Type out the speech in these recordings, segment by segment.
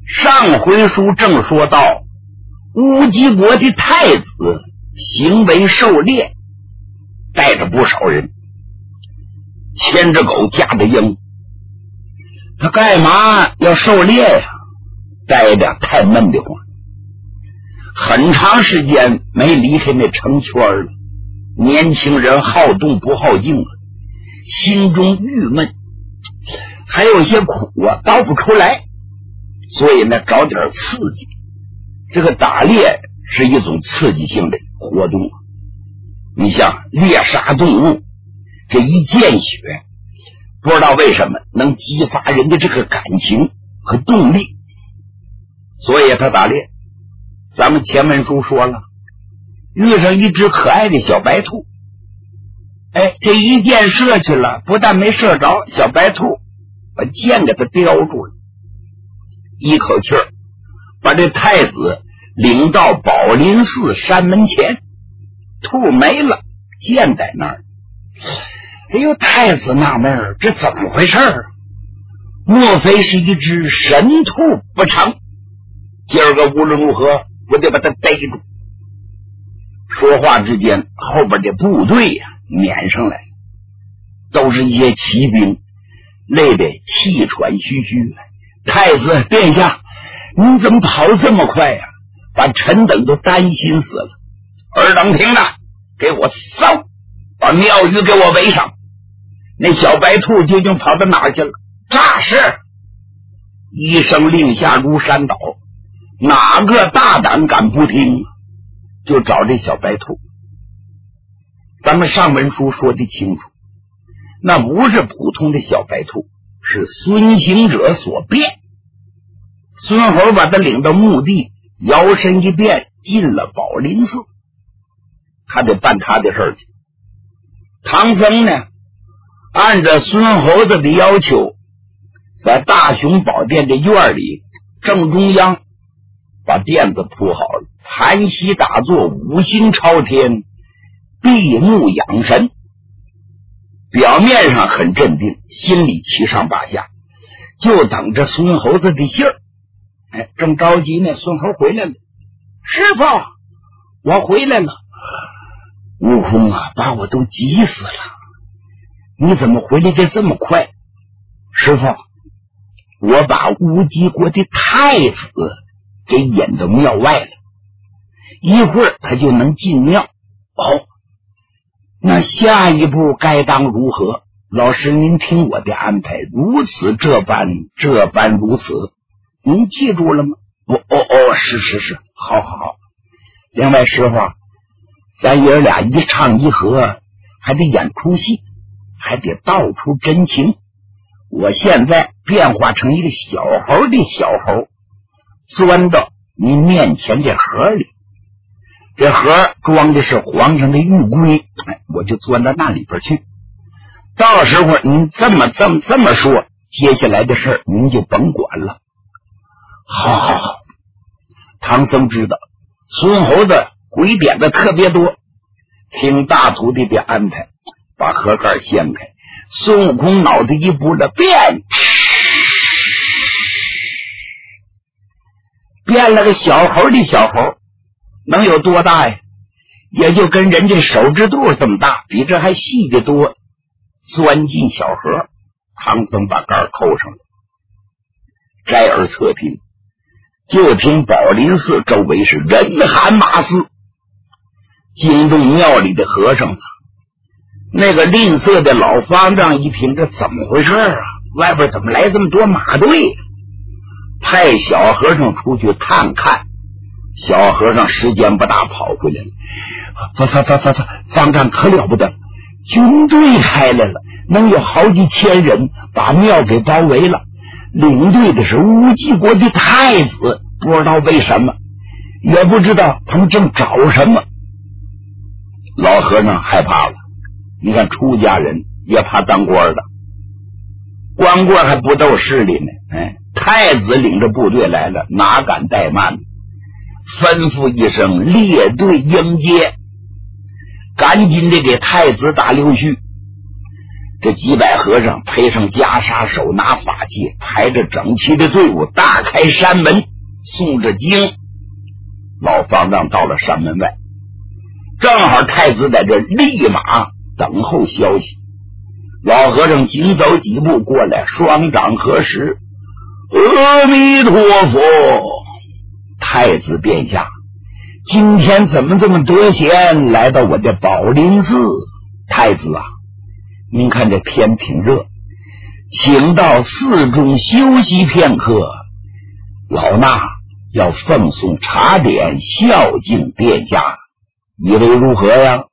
上回书正说到，乌鸡国的太子行为狩猎，带着不少人，牵着狗架着鹰。他干嘛要狩猎呀？待着太闷得慌，很长时间没离开那城圈了。年轻人好动不好静啊，心中郁闷，还有些苦啊，倒不出来。所以呢，找点刺激。这个打猎是一种刺激性的活动。你像猎杀动物，这一见血，不知道为什么能激发人的这个感情和动力。所以他打猎，咱们前文书说了，遇上一只可爱的小白兔，这一箭射去了，不但没射着，小白兔把箭给他叼住了，一口气儿把这太子领到宝林寺山门前，兔没了，箭在那儿。哎呦，太子纳闷，这怎么回事啊？莫非是一只神兔不成？今儿个无论如何我得把他逮住。说话之间，后边的部队呀撵上来，都是一些骑兵，累得气喘吁吁。太子殿下，您怎么跑这么快呀？把臣等都担心死了。尔等听着，给我搜，把庙宇给我围上。那小白兔究竟跑到哪儿去了？诈尸！一声令下如山倒，哪个大胆敢不听？就找这小白兔。咱们上文书说的清楚，那不是普通的小白兔，是孙行者所变。孙猴把他领到墓地，摇身一变进了宝林寺，他得办他的事儿去。唐僧呢，按照孙猴子的要求，在大雄宝殿的院里正中央把垫子铺好了，盘膝打坐，五心朝天，闭目养神。表面上很镇定，心里七上八下，就等着孙猴子的信儿。正着急呢，孙猴回来了。师傅，我回来了。悟空啊，把我都急死了，你怎么回来的这么快？师傅，我把乌鸡国的太子给引到庙外了，一会儿他就能进庙。那下一步该当如何？老师您听我的安排，如此这般如此，您记住了吗？是，好。另外师傅，咱爷俩一唱一和，还得演出戏，还得道出真情。我现在变化成一个小猴的小猴，钻到你面前这盒里，这盒装的是皇上的玉龟，我就钻到那里边去。到时候您这么说，接下来的事您就甭管了。好。唐僧知道孙猴子鬼点的特别多，听大徒弟的安排，把盒盖掀开，孙悟空脑袋一拨了，变了个小猴的小猴，能有多大呀？也就跟人家手指肚这么大，比这还细得多。钻进小盒，唐僧把盖扣上了，摘耳侧听，就听宝林寺周围是人喊马嘶，惊动庙里的和尚了。那个吝啬的老方丈一听，这怎么回事啊？外边怎么来这么多马队？派小和尚出去探看。小和尚时间不大，跑回来了。方丈可了不得，军队开来了，能有好几千人把庙给包围了。领队的是乌鸡国的太子，不知道为什么，也不知道他们正找什么。老和尚害怕了，你看出家人也怕当官的，光棍还不斗势力呢。太子领着部队来了，哪敢怠慢呢？吩咐一声，列队迎接，赶紧的给太子打溜须。 这几百和尚配上袈裟，手拿法器，排着整齐的队伍，大开山门，诵着经。老方丈到了山门外，正好太子在这立马等候消息。老和尚紧走几步过来，双掌合十，阿弥陀佛。太子殿下，今天怎么这么得闲，来到我的宝林寺？太子啊，您看这天挺热，请到寺中休息片刻，老衲要奉送茶点，孝敬殿下，以为如何呀？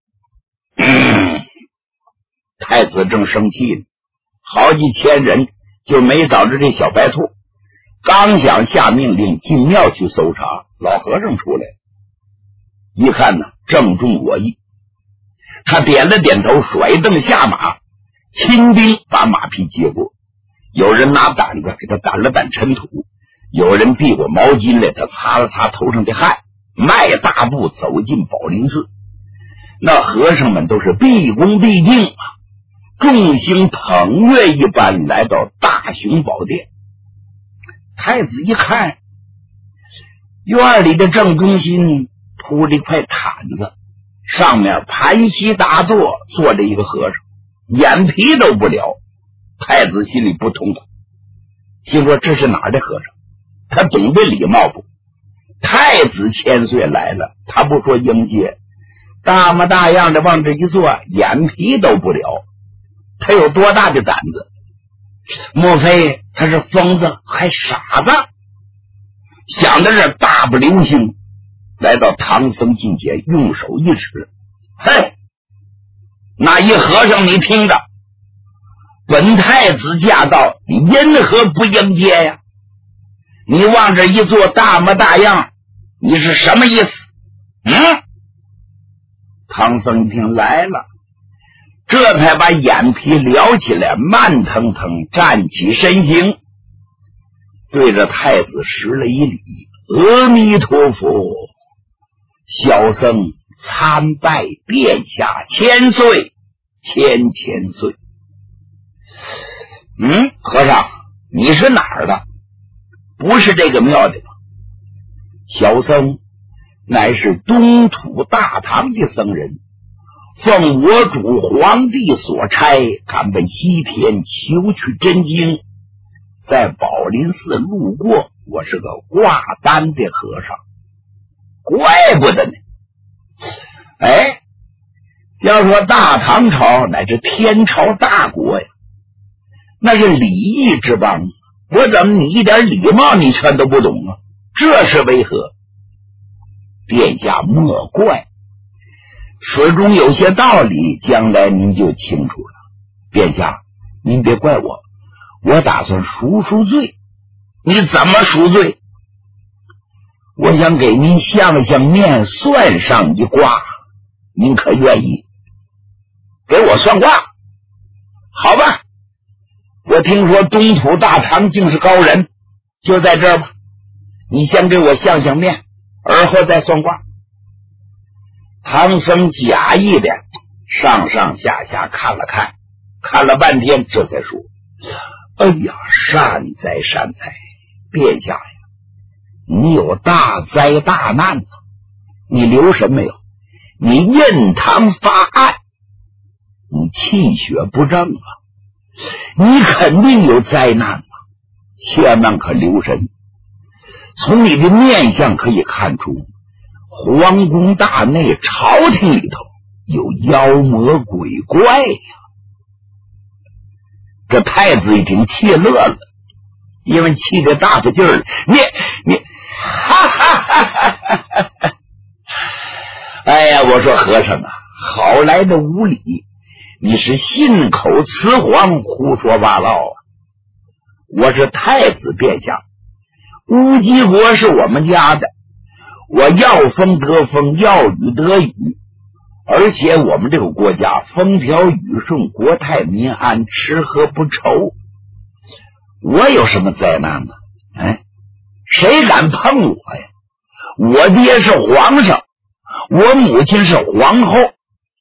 太子正生气呢，好几千人就没找着这小白兔，刚想下命令进庙去搜查，老和尚出来一看呢，正中我意。他点了点头，甩蹬下马，亲兵把马匹接过。有人拿掸子给他掸了掸尘土，有人递过毛巾来，他擦了擦头上的汗，迈大步走进宝林寺。那和尚们都是毕恭毕敬啊，众星捧月一般来到大雄宝殿。太子一看，院里的正中心铺了一块毯子，上面盘膝打坐，坐着一个和尚，眼皮都不了。太子心里不痛快，心说这是哪儿的和尚？他懂得礼貌不？太子千岁来了，他不说迎接，大模大样的往这一坐，眼皮都不了。他有多大的胆子？莫非他是疯子还傻子？想到这，大步流星来到唐僧近前，用手一指，嘿，那一和尚，你听着，本太子驾到，你因何不迎接呀？你往这一坐，大模大样，你是什么意思？唐僧一听来了，这才把眼皮撩起来，慢腾腾站起身形，对着太子施了一礼，阿弥陀佛，小僧参拜殿下千岁千岁。和尚，你是哪儿的？不是这个庙的吗？小僧乃是东土大唐的僧人，奉我主皇帝所差，赶奔西天求取真经，在宝林寺路过，我是个挂单的和尚。怪不得呢。要说大唐朝乃至天朝大国呀，那是礼义之邦，我怎么你一点礼貌你全都不懂啊？这是为何？殿下莫怪，此中有些道理，将来您就清楚了。殿下您别怪我，我打算赎罪。你怎么赎罪？我想给您相面，算上一卦，您可愿意给我算卦？好吧，我听说东土大唐竟是高人，就在这儿吧，你先给我相面，而后再算卦。唐僧假意的上下看了半天，这才说：哎呀，善哉，殿下呀，你有大灾大难啊！你留神没有？你印堂发暗，你气血不正啊，你肯定有灾难啊！千万可留神。从你的面相可以看出，皇宫大内朝廷里头有妖魔鬼怪呀！这太子一听气乐了，因为气得大发劲儿，你哈哈哈哈哈！哎呀，我说和尚啊，好来的无礼，你是信口雌黄，胡说八道啊！我是太子殿下，乌鸡国是我们家的，我要风得风，要雨得雨，而且我们这个国家风调雨顺，国泰民安，吃喝不愁，我有什么灾难呢？谁敢碰我呀？我爹是皇上，我母亲是皇后，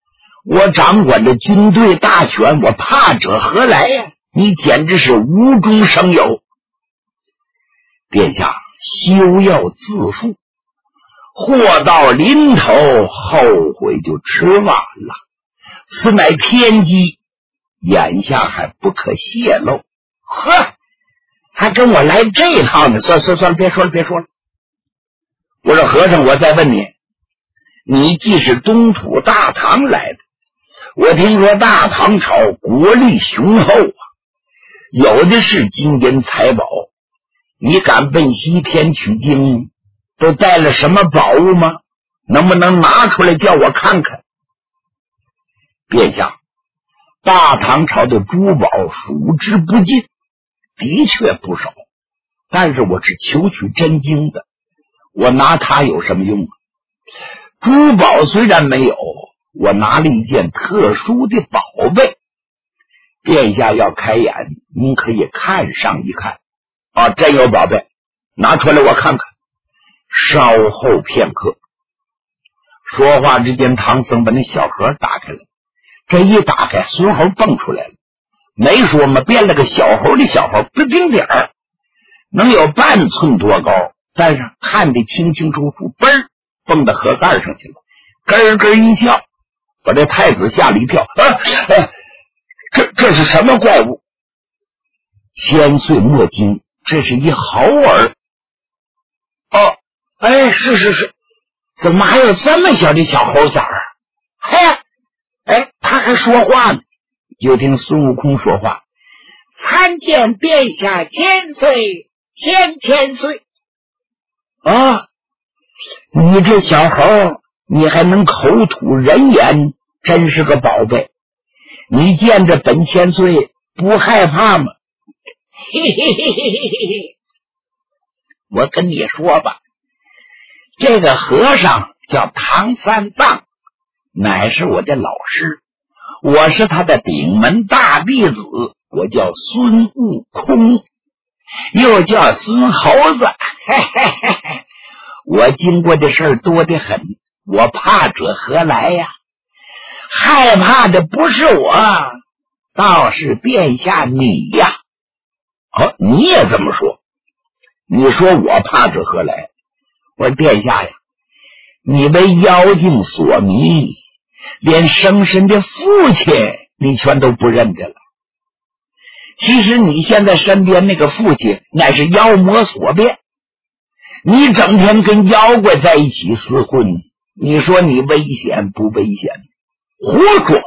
我掌管着军队大权，我怕者何来呀？你简直是无中生有。殿下，休要自负，祸到临头，后悔就迟晚了。此乃天机，眼下还不可泄露。呵，还跟我来这套呢？算了，别说了。我说和尚，我再问你，你既是东土大唐来的，我听说大唐朝国力雄厚啊，有的是金银财宝，你敢奔西天取经，都带了什么宝物吗？能不能拿出来叫我看看？殿下，大唐朝的珠宝数之不尽，的确不少，但是我是求取真经的，我拿它有什么用啊？珠宝虽然没有，我拿了一件特殊的宝贝，殿下要开眼，您可以看上一看啊，真有宝贝，拿出来我看看。稍后片刻，说话之间，唐僧把那小盒打开了，这一打开，孙猴蹦出来了，没说嘛，变了个小猴的小猴，不丁点儿，能有半寸多高，但是看得清清楚楚，嘣儿蹦到盒盖上去了，咯咯一笑，把这太子吓了一跳。这是什么怪物？千岁莫惊，这是一猴儿。哦，哎，是，怎么还有这么小的小猴崽儿？哎，他还说话呢。就听孙悟空说话：“参见殿下千岁，千岁。”啊，你这小猴，你还能口吐人言，真是个宝贝。你见着本千岁不害怕吗？嘿，我跟你说吧，这个和尚叫唐三藏，乃是我的老师，我是他的顶门大弟子，我叫孙悟空，又叫孙猴子。我经过的事儿多得很，我怕者何来呀？害怕的不是我，倒是殿下你呀。哦，你也这么说，你说我怕者何来？我说殿下呀，你为妖精所迷，连生身的父亲你全都不认得了。其实你现在身边那个父亲乃是妖魔所变，你整天跟妖怪在一起厮混，你说你危险不危险？胡说，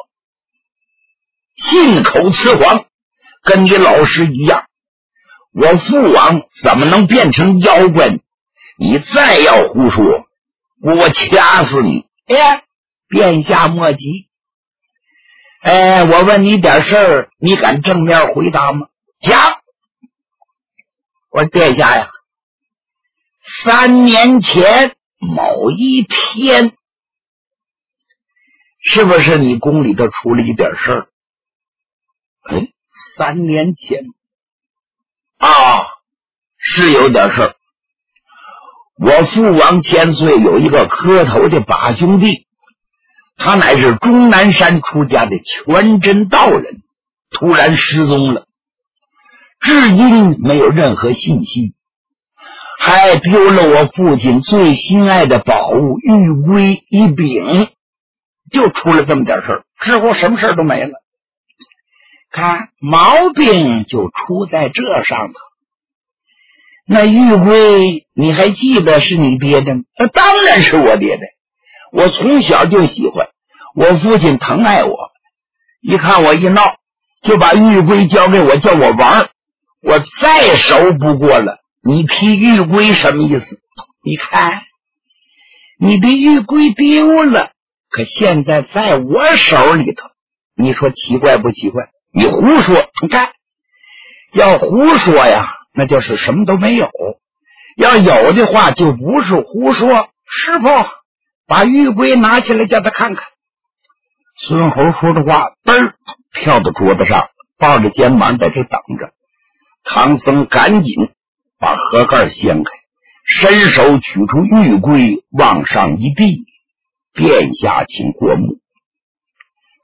信口雌黄，跟你老师一样。我父王怎么能变成妖怪呢？你再要胡说，我掐死你！哎，殿下莫急。我问你点事儿，你敢正面回答吗？讲。我说殿下呀，3年前某一天，是不是你宫里头出了一点事儿？3年前是有点事儿。我父王千岁有一个磕头的把兄弟，他乃是终南山出家的全真道人，突然失踪了，至今没有任何信息，还丢了我父亲最心爱的宝物玉龟一柄，就出了这么点事儿，之后什么事儿都没了。看，毛病就出在这上头。那玉龟你还记得是你爹的吗？当然是我爹的，我从小就喜欢，我父亲疼爱我，一看我一闹，就把玉龟交给我，叫我玩，我再熟不过了。你提玉龟什么意思？你看你的玉龟丢了，可现在在我手里头，你说奇怪不奇怪？你胡说，你看要胡说呀，那就是什么都没有，要有的话就不是胡说。师傅，把玉龟拿起来叫他看看。孙猴说的话嘣儿跳到桌子上，抱着肩膀在这等着。唐僧赶紧把盒盖掀开，伸手取出玉龟往上一递，殿下请过目。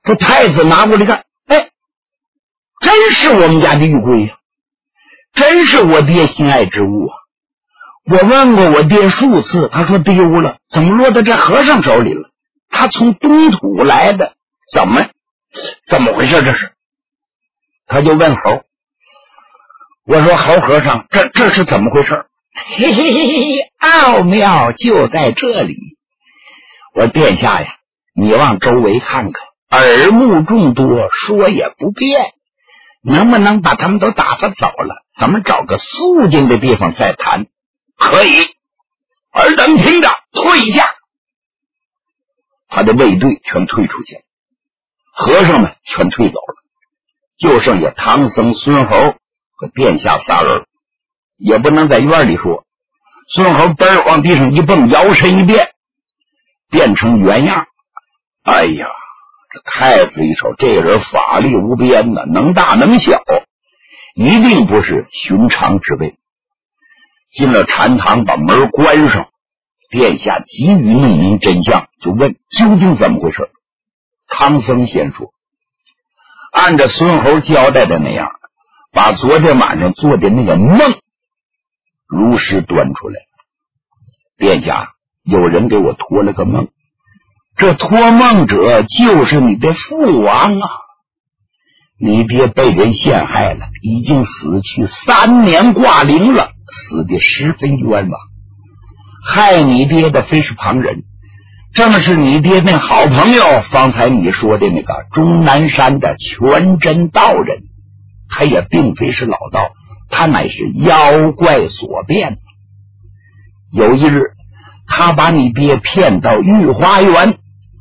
这太子拿过来看，哎，真是我们家的玉龟呀，真是我爹心爱之物啊！我问过我爹数次，他说丢了，怎么落到这和尚手里了？他从东土来的，怎么回事？这是？他就问猴，我说猴和尚，这是怎么回事？嘿嘿嘿嘿，奥妙就在这里。我殿下呀，你往周围看看，耳目众多，说也不便，能不能把他们都打发走了？咱们找个肃静的地方再谈。可以，尔等听着，退下。他的卫队全退出去了，和尚们全退走了，就剩下唐僧、孙猴和殿下仨人，也不能在院里说。孙猴嘚儿往地上一蹦，摇身一变，变成原样。哎呀，这太子一瞅，这人法力无边呢，能大能小，一定不是寻常之辈。进了禅堂，把门关上，殿下急于弄明真相，就问究竟怎么回事。唐僧先说，按照孙猴交代的那样，把昨天晚上做的那个梦如实端出来。殿下，有人给我托了个梦，这托梦者就是你的父王啊！你爹被人陷害了，已经死去3年挂零了，死得十分冤枉。害你爹的非是旁人，正是你爹那好朋友，方才你说的那个终南山的全真道人。他也并非是老道，他乃是妖怪所变。有一日，他把你爹骗到御花园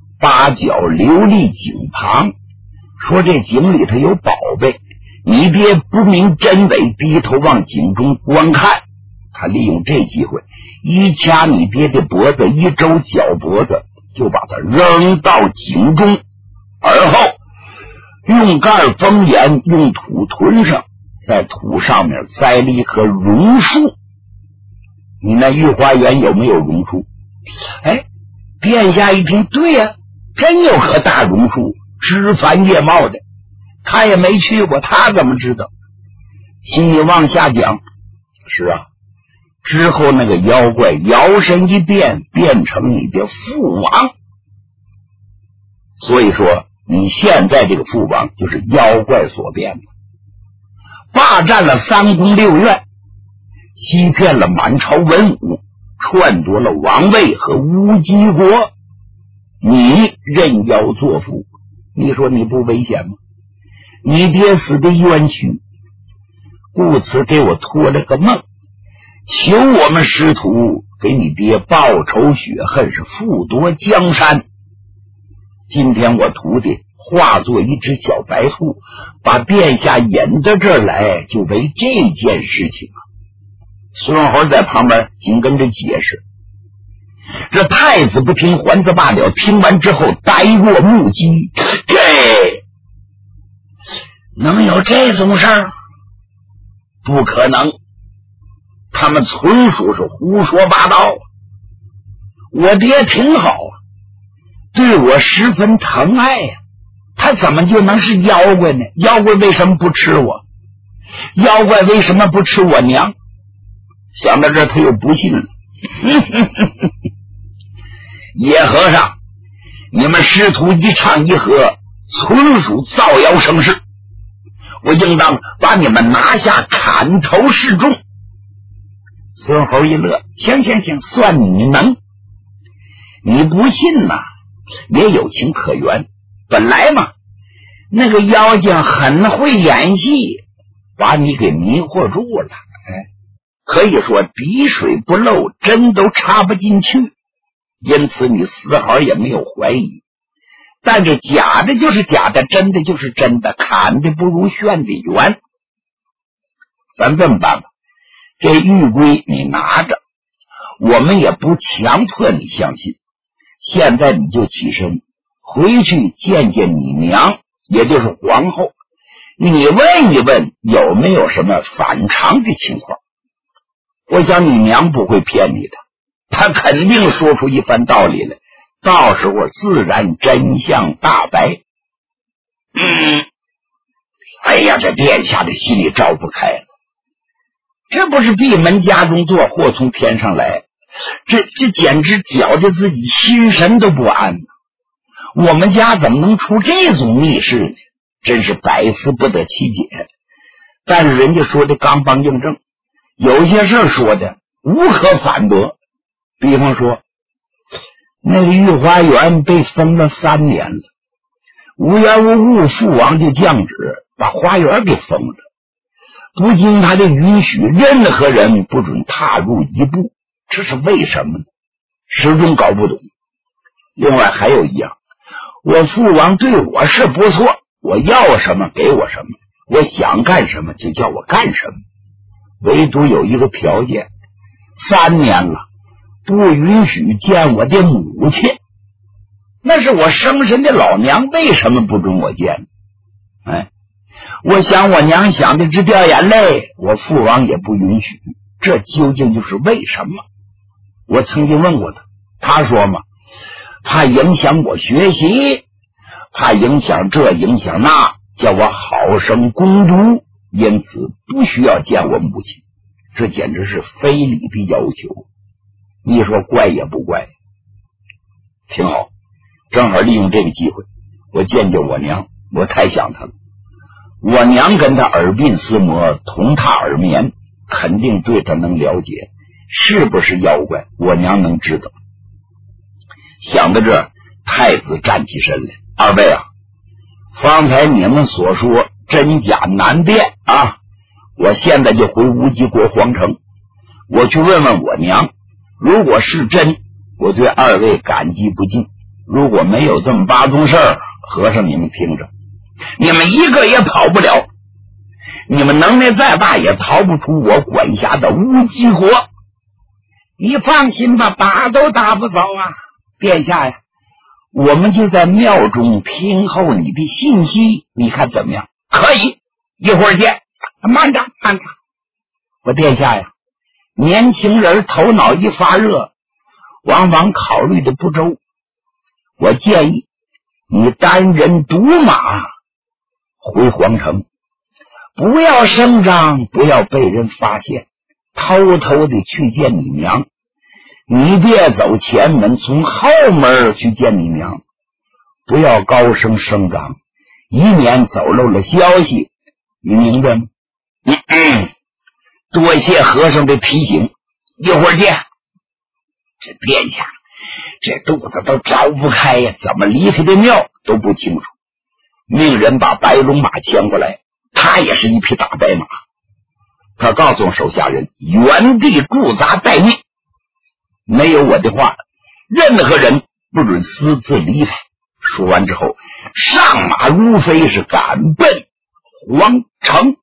8角琉璃井旁，说这井里头有宝贝，你爹不明真伪，低头往井中观看。他利用这机会，一掐你爹的脖子，一周脚脖子，就把他扔到井中，而后用盖封严，用土吞上，在土上面栽了一棵榕树。你那御花园有没有榕树？哎，殿下一听，对呀，真有棵大榕树，枝繁叶茂的。他也没去过，他怎么知道？请你往下讲。是啊，之后那个妖怪摇身一变，变成你的父王。所以说你现在这个父王就是妖怪所变的，霸占了3宫6院，欺骗了满朝文武，篡夺了王位和乌鸡国，你任妖作父，你说你不危险吗？你爹死的冤屈，故此给我托了个梦，求我们师徒给你爹报仇雪恨，是复夺江山。今天我徒弟化作一只小白兔，把殿下引到这儿来，就为这件事情啊。孙猴在旁边紧跟着解释。这太子不听，还则罢了，听完之后呆若木鸡，这能有这种事儿？不可能，他们纯属是胡说八道。我爹挺好啊，对我十分疼爱呀，他怎么就能是妖怪呢？妖怪为什么不吃我？妖怪为什么不吃我娘？想到这他又不信了。野和尚，你们师徒一唱一和，纯属造谣生事，我应当把你们拿下，砍头示众。孙猴一乐，行，算你能。你不信呐，也有情可原。本来嘛，那个妖精很会演戏，把你给迷惑住了。可以说滴水不漏，针都插不进去，因此你丝毫也没有怀疑。但这假的就是假的，真的就是真的，砍的不如炫的圆。咱这么办吧，这玉龟你拿着，我们也不强迫你相信。现在你就起身回去见见你娘，也就是皇后，你问一问有没有什么反常的情况。我想你娘不会骗你的，她肯定说出一番道理来，到时候自然真相大白。 哎呀，这殿下的心里照不开了，这不是闭门家中坐，祸从天上来，这简直搅得自己心神都不安。我们家怎么能出这种逆事呢？真是百思不得其解。但是人家说的刚梆硬正，有些事说的无可反驳。比方说，那个御花园被封了3年了，无缘无故父王就降旨把花园给封了，不经他的允许，任何人不准踏入一步，这是为什么呢？始终搞不懂。另外还有一样，我父王对我是不错，我要什么给我什么，我想干什么就叫我干什么，唯独有一个条件，3年了不允许见我的母亲，那是我生身的老娘，为什么不准我见？我想我娘想的直掉眼泪，我父王也不允许，这究竟就是为什么？我曾经问过他，他说嘛，怕影响我学习，怕影响这影响那，叫我好生攻读，因此不需要见我母亲。这简直是非礼的要求，你说怪也不怪。挺好，正好利用这个机会我见见我娘，我太想她了。我娘跟她耳鬓厮磨，同榻而眠，肯定对她能了解是不是妖怪，我娘能知道。想到这，太子站起身来，二位啊，方才你们所说真假难辨啊，我现在就回无极国皇城，我去问问我娘，如果是真，我对二位感激不尽，如果没有这么八宗事儿，和尚你们听着，你们一个也跑不了，你们能耐再大也逃不出我管辖的无极国。你放心吧，打都打不走啊。殿下呀，我们就在庙中听候你的信息，你看怎么样？可以，一会儿见。慢着慢着，我殿下呀，年轻人头脑一发热，往往考虑的不周，我建议你单人独马回皇城，不要声张，不要被人发现，偷偷的去见你娘，你别走前门，从后门去见你娘，不要高声声张，以免走漏了消息，你明白吗？多谢和尚的提醒，一会儿见。这殿下这肚子都着不开呀，怎么离开的庙都不清楚，命人把白龙马牵过来，他也是一匹大白马，他告诉手下人原地驻扎待命，没有我的话，任何人不准私自离开。说完之后，上马如飞，是赶奔皇城。